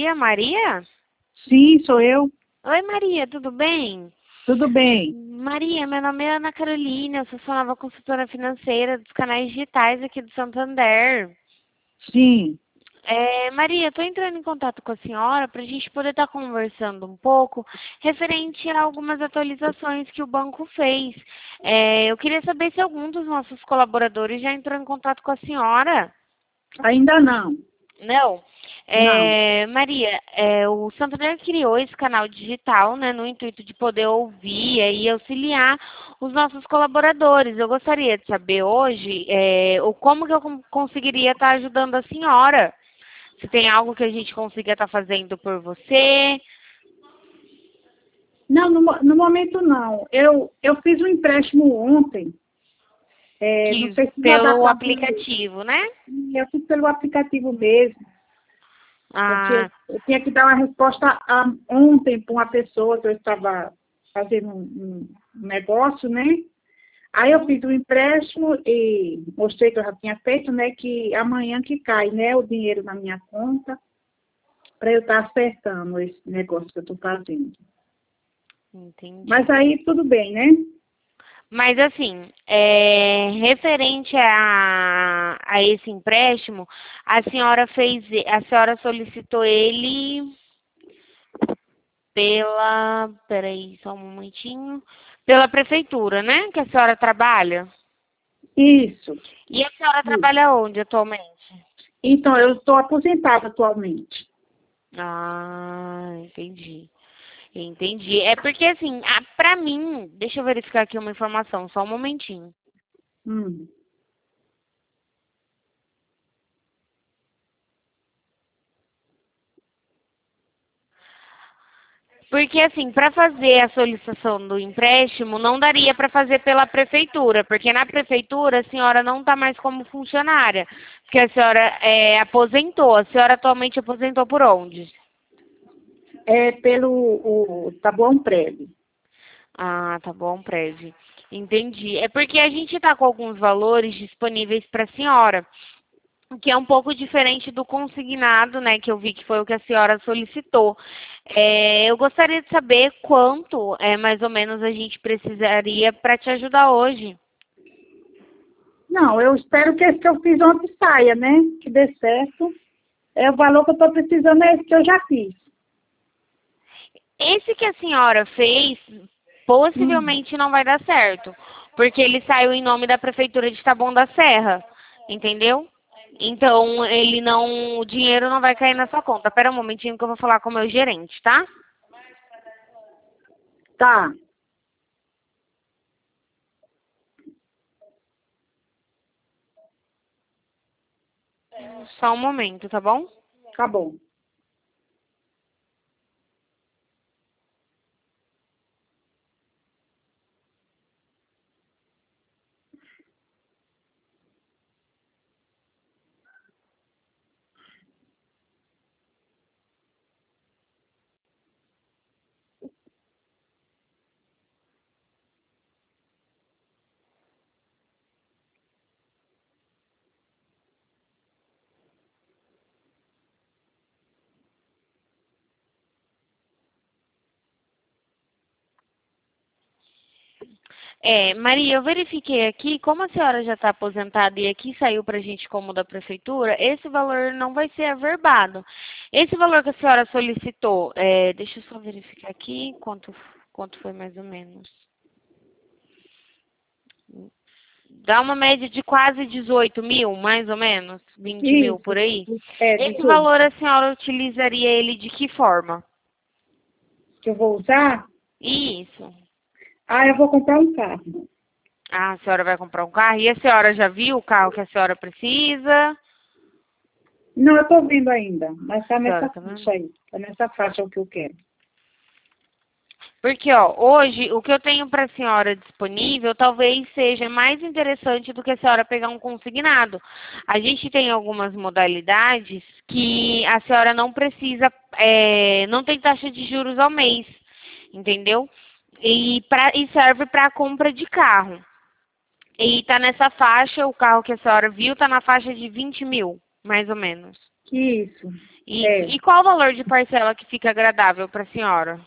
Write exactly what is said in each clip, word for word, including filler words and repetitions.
dia, Maria? Sim, sou eu. Oi, Maria, tudo bem? Tudo bem. Maria, meu nome é Ana Carolina, eu sou sua nova consultora financeira dos canais digitais aqui do Santander. Sim. É, Maria, estou entrando em contato com a senhora para a gente poder estar conversando um pouco referente a algumas atualizações que o banco fez. É, eu queria saber se algum dos nossos colaboradores já entrou em contato com a senhora. Ainda não. Não. Não. É, Maria, é, o Santander criou esse canal digital, né, no intuito de poder ouvir e auxiliar os nossos colaboradores. Eu gostaria de saber hoje é, o como que eu con- conseguiria estar ajudando a senhora. Se tem algo que a gente consiga estar fazendo por você. Não, no, mo- no momento não. Eu, eu fiz um empréstimo ontem. É, não Que sei se já dá pelo para ver. aplicativo, né? Eu fiz pelo aplicativo mesmo. Eu tinha, Ah, eu tinha que dar uma resposta a- ontem para uma pessoa que eu estava fazendo um, um negócio, né? Aí eu uhum. fiz o empréstimo e mostrei que eu já tinha feito, né? Que amanhã que cai, né? O dinheiro na minha conta para eu estar acertando esse negócio que eu estou fazendo. Mas Entendi. aí tudo bem, né? Mas assim, é, referente a, a esse empréstimo, a senhora fez, a senhora solicitou ele pela, peraí, só um momentinho, pela prefeitura, né? Que a senhora trabalha. Isso. E a senhora Isso. trabalha onde atualmente? Então, eu estou aposentada atualmente. Ah, entendi. Entendi. É porque assim, a- pra mim, deixa eu verificar aqui uma informação, só um momentinho. Hum. Porque assim, para fazer a solicitação do empréstimo, não daria para fazer pela prefeitura, porque na prefeitura a senhora não está mais como funcionária, porque a senhora é, aposentou. A senhora atualmente aposentou por onde? É pelo o Taboão Prévio. Ah, tá bom, prédio. Entendi. É porque a gente está com alguns valores disponíveis para a senhora, o que é um pouco diferente do consignado, né, que eu vi que foi o que a senhora solicitou. É, eu gostaria de saber quanto, é, mais ou menos, a gente precisaria para te ajudar hoje. Não, eu espero que esse que eu fiz ontem saia, né? Que dê certo. É o valor que eu estou precisando, é esse que eu já fiz. Esse que a senhora fez, Hum. possivelmente não vai dar certo, porque ele saiu em nome da prefeitura de Taboão da Serra, entendeu? Então, ele não, o dinheiro não vai cair na sua conta. Espera um momentinho que eu vou falar com o meu gerente, tá? Tá, Só um momento, tá bom? tá bom. É, Maria, eu verifiquei aqui, como a senhora já está aposentada e aqui saiu para a gente como da prefeitura, esse valor não vai ser averbado. Esse valor que a senhora solicitou, é, deixa eu só verificar aqui quanto, quanto foi mais ou menos. Dá uma média de quase dezoito mil, mais ou menos, vinte mil por Isso. aí. É, Esse dezoito. valor a senhora utilizaria ele de que forma? Que eu vou usar? Isso. Ah, eu vou comprar um carro. Ah, a senhora vai comprar um carro. E a senhora já viu o carro que a senhora precisa? Não, eu estou vendo ainda, mas está A nessa senhora tá vendo? faixa aí. Está nessa faixa o que eu quero. Porque, ó, hoje o que eu tenho para a senhora disponível talvez seja mais interessante do que a senhora pegar um consignado. A gente tem algumas modalidades que a senhora não precisa, é, não tem taxa de juros ao mês, entendeu? E, pra, e serve para a compra de carro. E tá nessa faixa, o carro que a senhora viu tá na faixa de vinte mil, mais ou menos. Isso. E, É. e qual o valor de parcela que fica agradável para a senhora?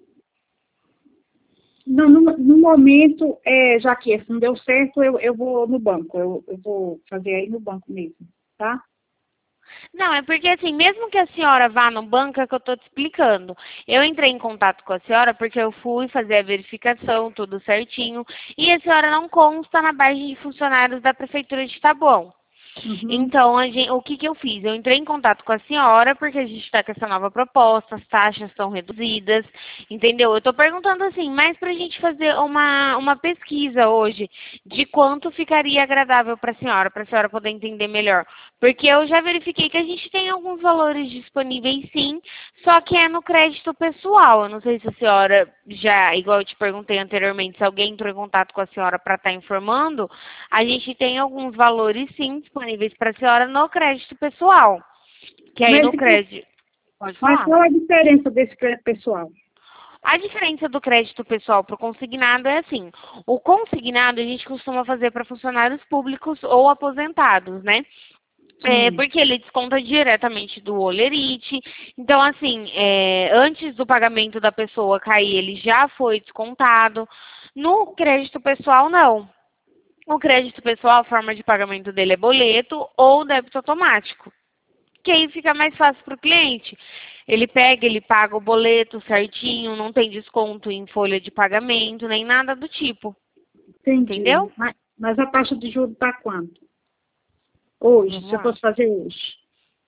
No, no, no momento, é, já que esse não deu certo, eu, eu vou no banco. Eu, eu vou fazer aí no banco mesmo, tá? Não, é porque assim, mesmo que a senhora vá no banco, é que eu estou te explicando. Eu entrei em contato com a senhora porque eu fui fazer a verificação, tudo certinho, e a senhora não consta na base de funcionários da Prefeitura de Taboão. Uhum. Então, a gen- o que, que eu fiz? Eu entrei em contato com a senhora, porque a gente está com essa nova proposta, as taxas são reduzidas, entendeu? Eu estou perguntando assim, mais para a gente fazer uma, uma pesquisa hoje de quanto ficaria agradável para a senhora, para a senhora poder entender melhor. Porque eu já verifiquei que a gente tem alguns valores disponíveis sim, só que é no crédito pessoal. Eu não sei se a senhora já, igual eu te perguntei anteriormente, se alguém entrou em contato com a senhora para estar informando, a gente tem alguns valores sim disponíveis para a senhora no crédito pessoal. Que aí Mas, no crédito. Pode mas falar. qual a diferença desse crédito pessoal? A diferença do crédito pessoal para o consignado é assim: o consignado a gente costuma fazer para funcionários públicos ou aposentados, né? É, Sim. porque ele desconta diretamente do Olerite. Então, assim, é, antes do pagamento da pessoa cair, ele já foi descontado. No crédito pessoal, não. O crédito pessoal, a forma de pagamento dele é boleto ou débito automático. Que aí fica mais fácil para o cliente. Ele pega, ele paga o boleto certinho, não tem desconto em folha de pagamento, nem nada do tipo. Entendi. Entendeu? Mas, mas a taxa de juros está quanto? Hoje, Vamos se eu lá. fosse fazer hoje.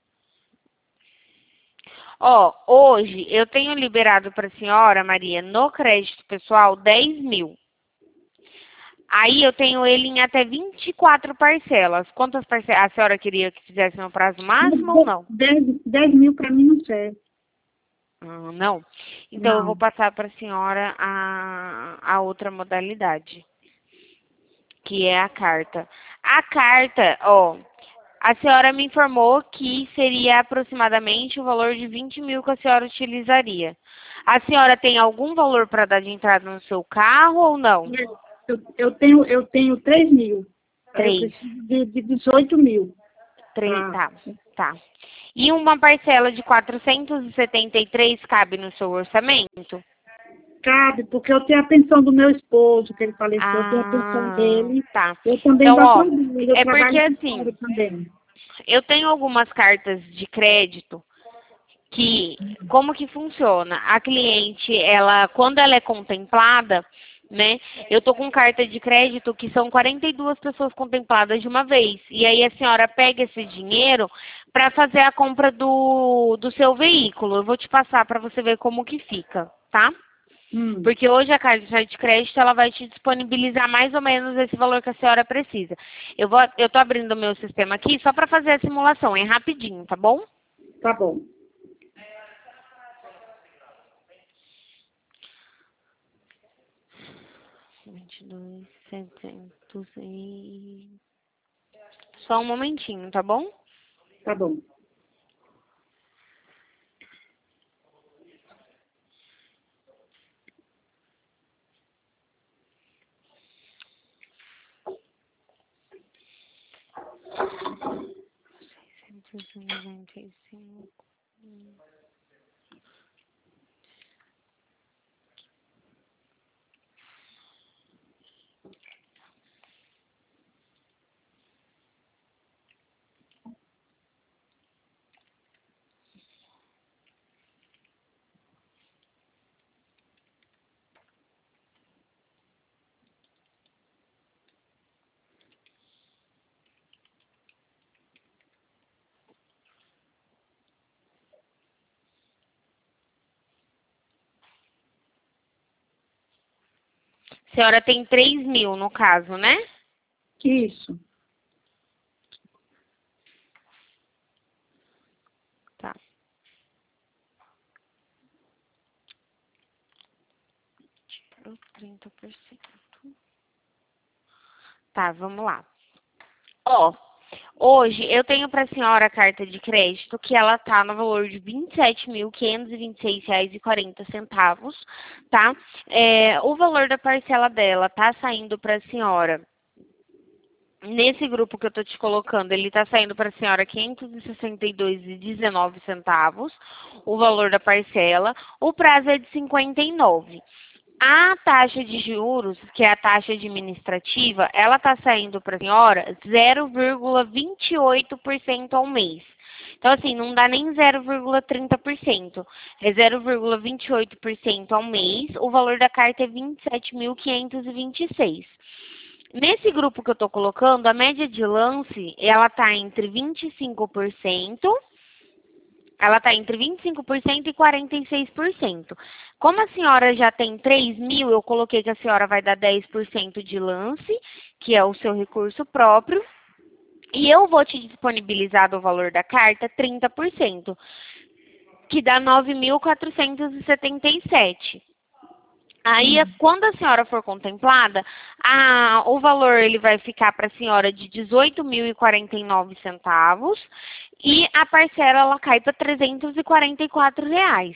Ó, hoje eu tenho liberado para a senhora, Maria, no crédito pessoal, dez mil. Aí eu tenho ele em até vinte e quatro parcelas. Quantas parcelas a senhora queria que fizesse no prazo máximo ou não? dez mil para mim não serve. Ah, não. Então eu vou Não. passar para a senhora a, a outra modalidade, que é a carta. A carta, ó, a senhora me informou que seria aproximadamente o valor de vinte mil que a senhora utilizaria. A senhora tem algum valor para dar de entrada no seu carro ou não? Eu, eu tenho, eu tenho três mil. Aí eu Três. preciso de, de dezoito mil. Três, Tá. tá, tá. E uma parcela de quatrocentos e setenta e três cabe no seu orçamento? Cabe, porque eu tenho a pensão do meu esposo, que ele faleceu, eu tenho a pensão Ah, dele. tá. Eu também Então, dou ó, trabalho, eu é porque trabalho com fora assim, também. eu tenho algumas cartas de crédito que, como que funciona? A cliente, ela, quando ela é contemplada, né? Eu tô com carta de crédito que são quarenta e duas pessoas contempladas de uma vez. E aí a senhora pega esse dinheiro para fazer a compra do, do seu veículo. Eu vou te passar para você ver como que fica, tá? Hum, Porque hoje a carta de crédito ela vai te disponibilizar mais ou menos esse valor que a senhora precisa. Eu vou, eu tô abrindo o meu sistema aqui só para fazer a simulação, é rapidinho, tá bom? tá bom. vinte e dois, setecentos e... Só um momentinho, tá bom? Tá bom. seiscentos e noventa e cinco. A senhora tem três mil no caso, né? Isso. Tá. Tirou trinta por cento. Tá, vamos lá. Ó, hoje eu tenho para a senhora a carta de crédito que ela tá no valor de vinte e sete mil quinhentos e vinte e seis reais e quarenta centavos, tá? É, o valor da parcela dela tá saindo para a senhora nesse grupo que eu estou te colocando, ele está saindo para a senhora quinhentos e sessenta e dois reais e dezenove centavos, o valor da parcela. O prazo é de cinquenta e nove. A taxa de juros, que é a taxa administrativa, ela está saindo para a senhora zero vírgula vinte e oito por cento ao mês. Então, assim, não dá nem zero vírgula trinta por cento. É zero vírgula vinte e oito por cento ao mês. O valor da carta é vinte e sete mil quinhentos e vinte e seis. Nesse grupo que eu estou colocando, a média de lance, ela está entre vinte e cinco por cento. Ela está entre vinte e cinco por cento e quarenta e seis por cento. Como a senhora já tem três mil, eu coloquei que a senhora vai dar dez por cento de lance, que é o seu recurso próprio. E eu vou te disponibilizar do valor da carta trinta por cento, que dá nove mil quatrocentos e setenta e sete. Aí, quando a senhora for contemplada, a, o valor ele vai ficar para a senhora de dezoito mil e quarenta e nove centavos e a parcela ela cai para trezentos e quarenta e quatro reais.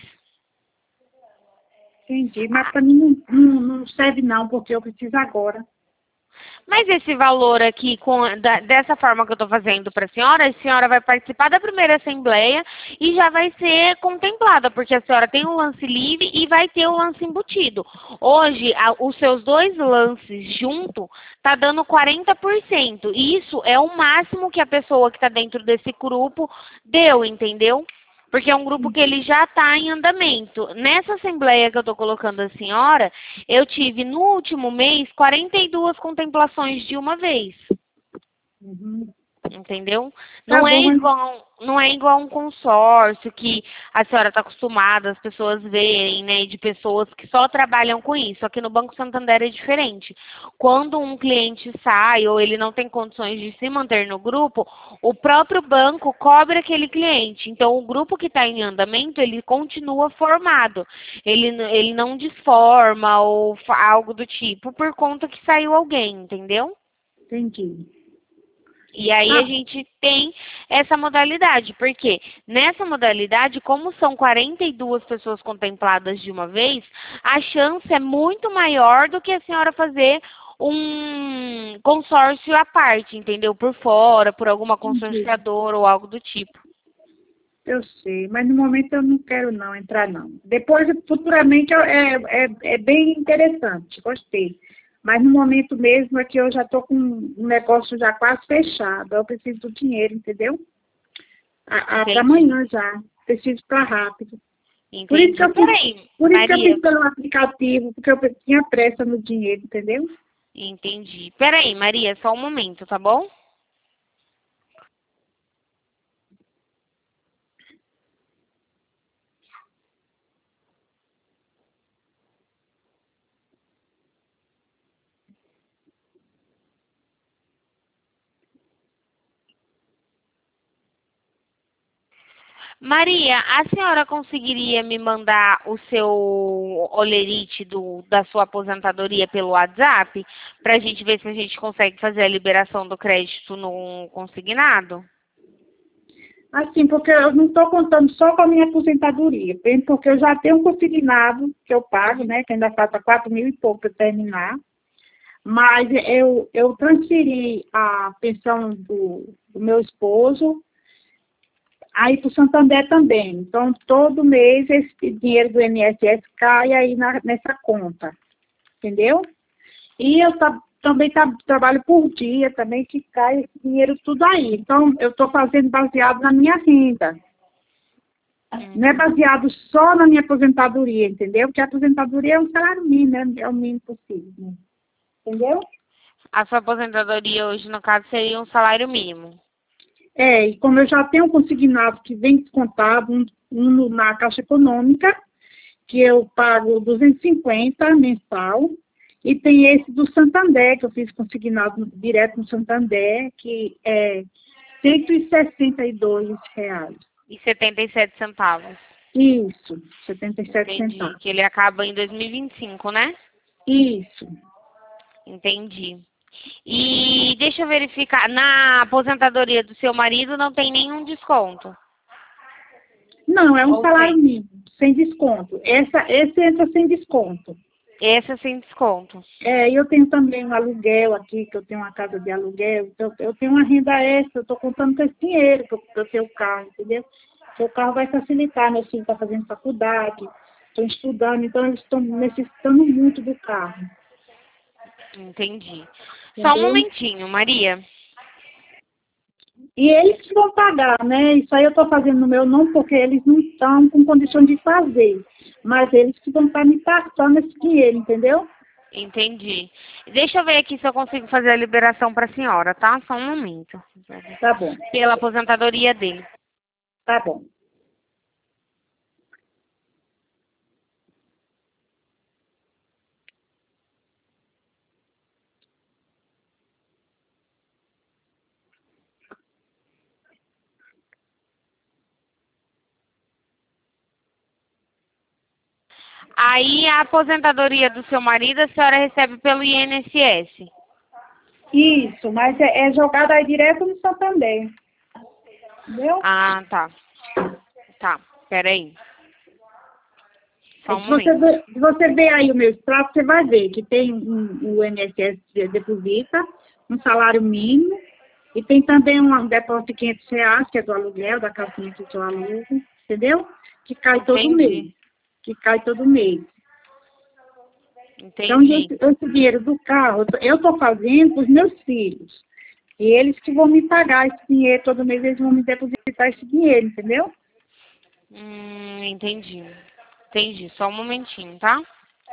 Entendi, mas para mim não, não, não serve não, porque eu preciso agora. Mas esse valor aqui, com, da, dessa forma que eu estou fazendo para a senhora, a senhora vai participar da primeira assembleia e já vai ser contemplada, porque a senhora tem o lance livre e vai ter o lance embutido. Hoje, a, os seus dois lances junto tá dando quarenta por cento. E isso é o máximo que a pessoa que está dentro desse grupo deu, entendeu? Porque é um grupo que ele já está em andamento. Nessa assembleia que eu estou colocando a senhora, eu tive no último mês quarenta e duas contemplações de uma vez. Uhum. Entendeu? Tá Não é bom, mas- igual, não é igual um consórcio que a senhora está acostumada, as pessoas verem, né, de pessoas que só trabalham com isso. Aqui no Banco Santander é diferente. Quando um cliente sai ou ele não tem condições de se manter no grupo, o próprio banco cobra aquele cliente. Então, o grupo que está em andamento, ele continua formado. Ele, ele não desforma ou fa- algo do tipo por conta que saiu alguém, entendeu? Entendi. E aí Ah. a gente tem essa modalidade, porque nessa modalidade, como são quarenta e duas pessoas contempladas de uma vez, a chance é muito maior do que a senhora fazer um consórcio à parte, entendeu? Por fora, por alguma consorciadora ou algo do tipo. Eu sei, mas no momento eu não quero não entrar não. Depois, futuramente, eu- é, é, é bem interessante, gostei. Mas no momento mesmo é que eu já estou com um negócio já quase fechado. Eu preciso do dinheiro, entendeu? Para amanhã já. Preciso para rápido. Entendi. Por isso que eu fiz, Peraí, por isso que eu Maria. fiz pelo aplicativo, porque eu tinha pressa no dinheiro, entendeu? Entendi. Peraí, Maria, só um momento, tá bom? Maria, a senhora conseguiria me mandar o seu olerite do, da sua aposentadoria pelo WhatsApp? Para a gente ver se a gente consegue fazer a liberação do crédito no consignado? Assim, porque eu não estou contando só com a minha aposentadoria, bem porque eu já tenho um consignado que eu pago, né, que ainda falta quatro mil e pouco para terminar, mas eu, eu transferi a pensão do, do meu esposo aí para o Santander também. Então, todo mês esse dinheiro do I N S S cai aí na, nessa conta, entendeu? E eu tá, também tá, trabalho por dia também, que cai esse dinheiro tudo aí. Então, eu estou fazendo baseado na minha renda. Não é baseado só na minha aposentadoria, entendeu? Porque a aposentadoria é um salário mínimo, né? É o mínimo possível. Entendeu? A sua aposentadoria hoje, no caso, seria um salário mínimo. É, e como eu já tenho um consignado que vem descontado, um, um na Caixa Econômica, que eu pago duzentos e cinquenta mensal, e tem esse do Santander, que eu fiz consignado direto no Santander, que é cento e sessenta e dois reais. E setenta e sete centavos. Isso, setenta e sete Entendi. centavos. Que ele acaba em dois mil e vinte e cinco, né? Isso. Entendi. E deixa eu verificar, na aposentadoria do seu marido não tem nenhum desconto? Não, é um Ou salário tem? mínimo, sem desconto. Essa, esse entra sem desconto. Essa sem desconto. É, eu tenho também um aluguel aqui, que eu tenho uma casa de aluguel, então eu tenho uma renda extra, eu estou contando com esse dinheiro que eu, que eu tenho o carro, entendeu? Porque o carro vai facilitar, meu filho está fazendo faculdade, estão estudando, então eles estão necessitando muito do carro. Entendi. Só um Entendeu? momentinho, Maria. E eles que vão pagar, né? Isso aí eu estou fazendo no meu nome porque eles não estão com condição de fazer. Mas eles que vão estar me passando esse dinheiro, entendeu? Entendi. Deixa eu ver aqui se eu consigo fazer a liberação para a senhora, tá? Só um momento. Tá bom, Pela aposentadoria dele. tá bom. Aí a aposentadoria do seu marido a senhora recebe pelo I N S S. Isso, mas é, é jogado aí direto no Santander. Entendeu? Ah, tá. Tá, peraí. Só É, um se você, momento. vê, se você ver aí o meu extrato, você vai ver que tem um, o I N S S que deposita, um salário mínimo, e tem também um depósito de quinhentos reais, que é do aluguel, da casinha que eu alugo, entendeu? Que cai todo mês. Entendi. Que cai todo mês. Então, Entendi. esse, esse dinheiro do carro, eu estou fazendo para os meus filhos. E eles que vão me pagar esse dinheiro, todo mês eles vão me depositar esse dinheiro, entendeu? Hum, entendi. Entendi. Só um momentinho, tá?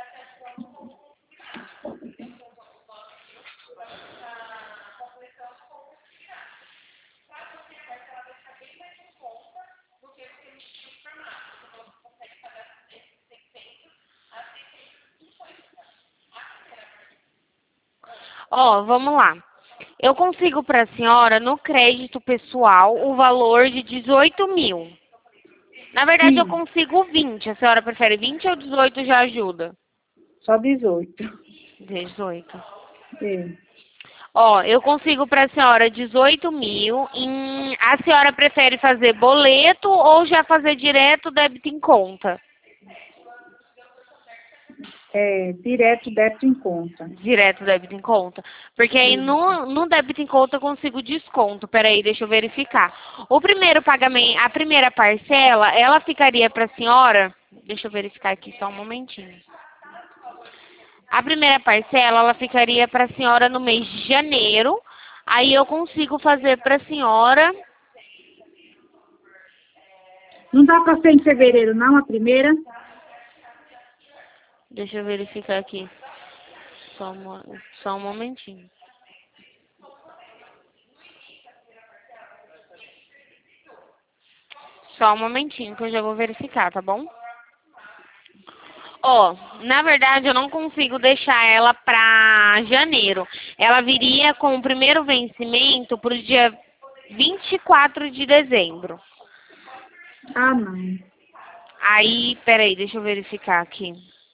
Ó, vamos lá. Eu consigo para a senhora, no crédito pessoal, o valor de dezoito mil. Na verdade, eu Sim, consigo vinte. A senhora prefere vinte ou dezoito já ajuda? só dezoito. dezoito. É. Ó, eu consigo para a senhora dezoito mil. Em... A senhora prefere fazer boleto ou já fazer direto débito em conta? É, direto débito em conta. Direto débito em conta. Porque aí Isso. no, no débito em conta eu consigo desconto. Peraí, deixa eu verificar. O primeiro pagamento, a primeira parcela, ela ficaria para a senhora. Deixa eu verificar aqui só um momentinho. A primeira parcela, ela ficaria para a senhora no mês de janeiro. Aí eu consigo fazer para a senhora. Não dá para ser em fevereiro, não, a primeira? Deixa eu verificar aqui. Só, uma, só um momentinho. Só um momentinho que eu já vou verificar, tá bom? Ó, na verdade eu não consigo deixar ela pra janeiro. Ela viria com o primeiro vencimento pro dia vinte e quatro de dezembro. Ah, não. Aí, peraí, deixa eu verificar aqui.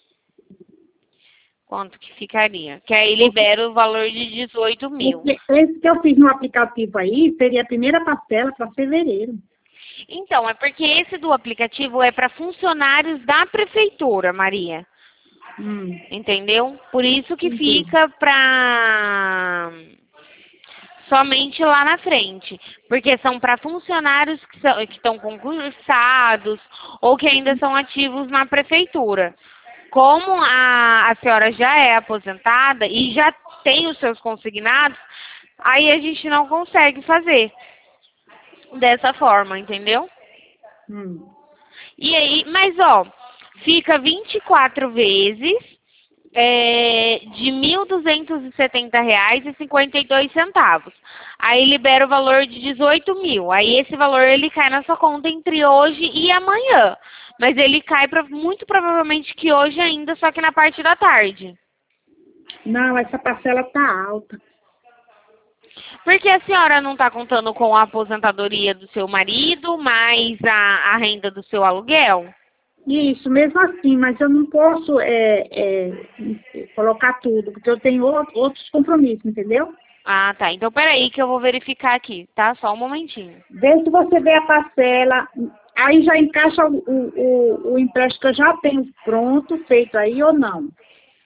Quanto que ficaria? Que aí Porque libera o valor de dezoito mil. porque esse que eu fiz no aplicativo aí seria a primeira parcela para fevereiro. Então, é porque esse do aplicativo é para funcionários da prefeitura, Maria. Hum, Entendeu? Por isso que entendi. fica pra somente lá na frente. Porque são para funcionários que são, que estão concursados ou que ainda são ativos na prefeitura. Como a, a senhora já é aposentada e já tem os seus consignados, aí a gente não consegue fazer dessa forma, entendeu? Hum. E aí, mas ó, fica vinte e quatro vezes é, de mil duzentos e setenta reais e cinquenta e dois centavos. Aí libera o valor de dezoito mil. Aí esse valor ele cai na sua conta entre hoje e amanhã. Mas ele cai pra, muito provavelmente que hoje ainda, só que na parte da tarde. Não, essa parcela tá alta. Porque a senhora não está contando com a aposentadoria do seu marido, mais a, a renda do seu aluguel? Isso, mesmo assim, mas eu não posso é, é, colocar tudo, porque eu tenho ou- outros compromissos, entendeu? Ah, tá. Então, peraí que eu vou verificar aqui, tá? Só um momentinho. Desde que você vê a parcela, aí já encaixa o, o, o, o empréstimo que eu já tenho pronto, feito aí ou não.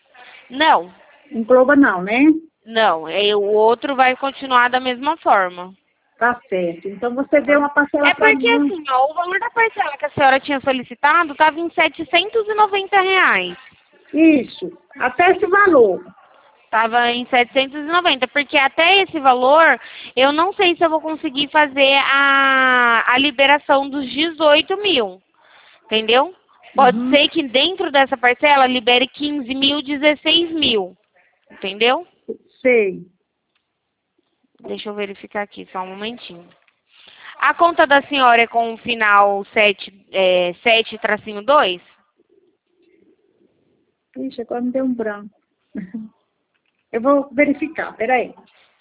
Não, Engloba não, né? não. É, o outro vai continuar da mesma forma. Tá certo. Então você deu Tá? uma parcela É para porque mim. assim, ó, o valor da parcela que a senhora tinha solicitado estava em setecentos e noventa reais. Isso. Até esse valor. Estava em setecentos e noventa, porque até esse valor eu não sei se eu vou conseguir fazer a, a liberação dos dezoito mil, entendeu? Pode Uhum. ser que dentro dessa parcela libere quinze mil, dezesseis mil, entendeu? Sei. Deixa eu verificar aqui, só um momentinho. A conta da senhora é com o final sete, é, sete tracinho dois? Ixi, agora me deu um branco. Eu vou verificar, peraí.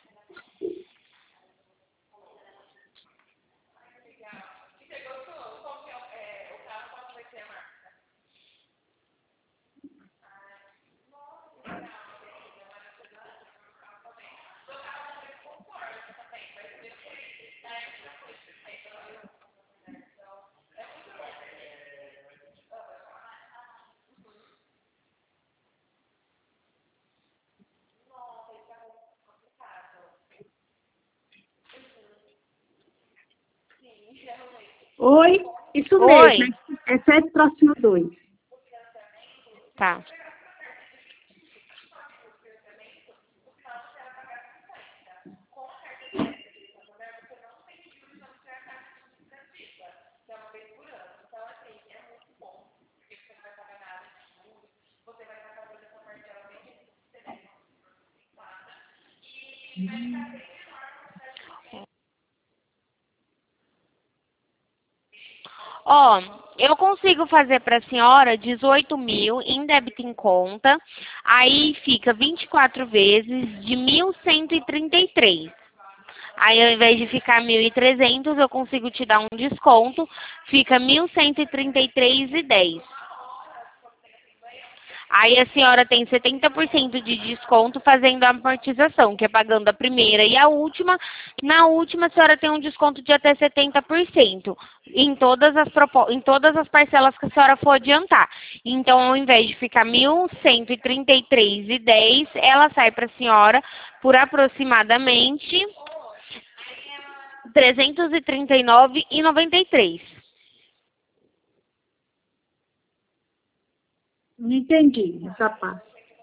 Oi? Isso mesmo, Oi? é é sete próximo dois. Tá. Ó, eu consigo fazer para a senhora dezoito mil em débito em conta, aí fica vinte e quatro vezes de mil cento e trinta e três. Aí ao invés de ficar mil e trezentos, eu consigo te dar um desconto, fica mil cento e trinta e três e dez. Aí a senhora tem setenta por cento de desconto fazendo a amortização, que é pagando a primeira e a última. Na última, a senhora tem um desconto de até setenta por cento em todas as, propo- em todas as parcelas que a senhora for adiantar. Então, ao invés de ficar mil cento e trinta e três e dez, ela sai para a senhora por aproximadamente trezentos e trinta e nove e noventa e três. Não entendi essa parte.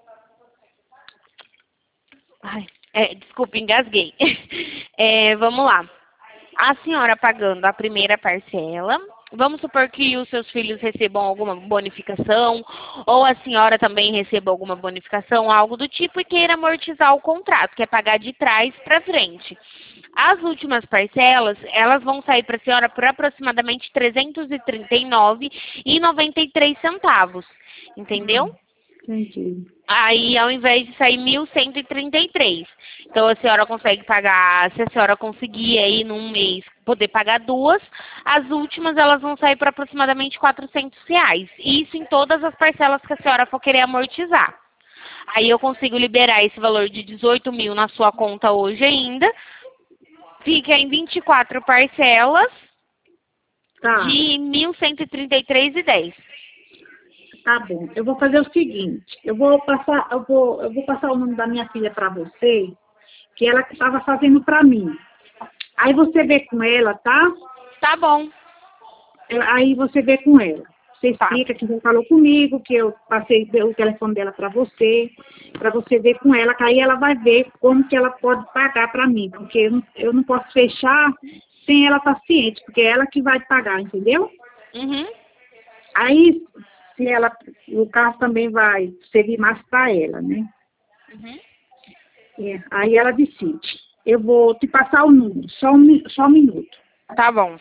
Ai, é, desculpa, engasguei. É, vamos lá. A senhora pagando a primeira parcela, vamos supor que os seus filhos recebam alguma bonificação, ou a senhora também receba alguma bonificação, algo do tipo, e queira amortizar o contrato, que é pagar de trás para frente. As últimas parcelas, elas vão sair para a senhora por aproximadamente trezentos e trinta e nove e noventa e três centavos, entendeu? Hum, entendi. Aí, ao invés de sair mil cento e trinta e três. Então, a senhora consegue pagar, se a senhora conseguir aí num mês poder pagar duas, as últimas elas vão sair por aproximadamente quatrocentos reais. Isso em todas as parcelas que a senhora for querer amortizar. Aí eu consigo liberar esse valor de dezoito mil na sua conta hoje ainda. Fica em vinte e quatro parcelas Tá, de mil cento e trinta e três e dez. tá bom. Eu vou fazer o seguinte, eu vou passar, eu vou, eu vou passar o nome da minha filha para você, que ela estava fazendo para mim. Aí você vê com ela, tá? Tá bom, Ela- Aí você vê com ela. Você tá. explica que já falou comigo, que eu passei o telefone dela para você, para você ver com ela, que aí ela vai ver como que ela pode pagar para mim, porque eu não, eu não posso fechar sem ela estar ciente, porque é ela que vai pagar, entendeu? Uhum. Aí, se ela, o carro também vai servir mais para ela, né? Uhum. É, aí ela decide. Eu vou te passar o número, só um, mi- só um minuto. Tá bom.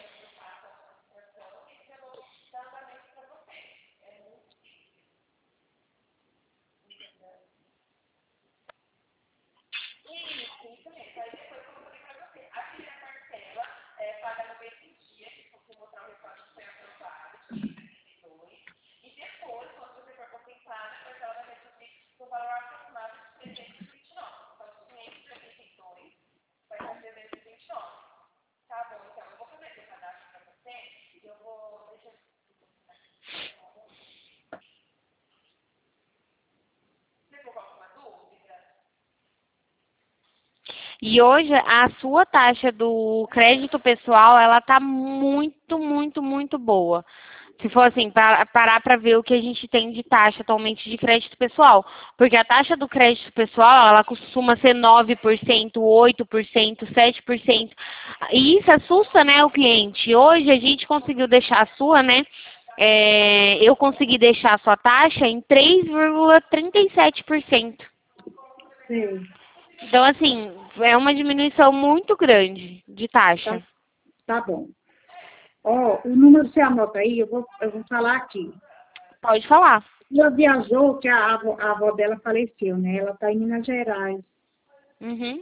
E hoje a sua taxa do crédito pessoal, ela tá muito, muito, muito boa. Se for assim, para, parar para ver o que a gente tem de taxa atualmente de crédito pessoal. Porque a taxa do crédito pessoal, ela costuma ser nove por cento, oito por cento, sete por cento. E isso assusta, né, o cliente. Hoje a gente conseguiu deixar a sua, né? É, eu consegui deixar a sua taxa em três vírgula trinta e sete por cento. Sim. Então, assim, é uma diminuição muito grande de taxa. Tá, tá bom. Ó, o número você anota aí, eu vou, eu vou falar aqui. Pode falar. Ela viajou, que a avó, a avó dela faleceu, né? Ela está em Minas Gerais. Uhum.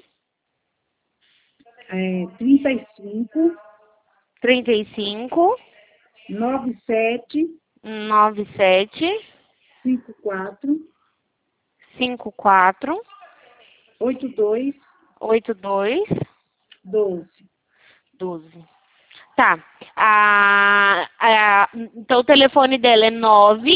É, trinta e cinco, trinta e cinco, noventa e sete, noventa e sete, cinquenta e quatro, cinquenta e quatro, oitenta e dois, oitenta e dois, doze. doze. Tá. A, a, então o telefone dela é nove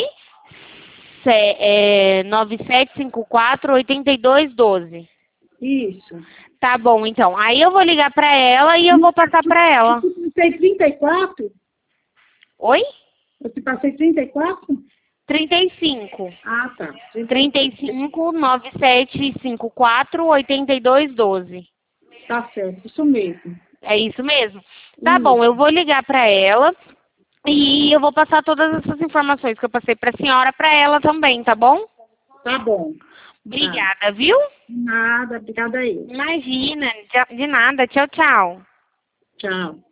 sete cinco quatro oito dois um dois. Isso. Tá bom, então. Aí eu vou ligar pra ela e eu vou passar pra ela. Eu te passei trinta e quatro? Oi? Eu te passei trinta e quatro? trinta e cinco. Ah, tá. trinta e cinco, noventa e sete, cinquenta e quatro, oitenta e dois, doze. Tá certo, isso mesmo. É isso mesmo? Tá Isso. bom, eu vou ligar pra ela e eu vou passar todas essas informações que eu passei pra senhora pra ela também, tá bom? Tá bom. Obrigada, Tá. viu? Nada, obrigada aí. Imagina, de de nada. Tchau, tchau. Tchau.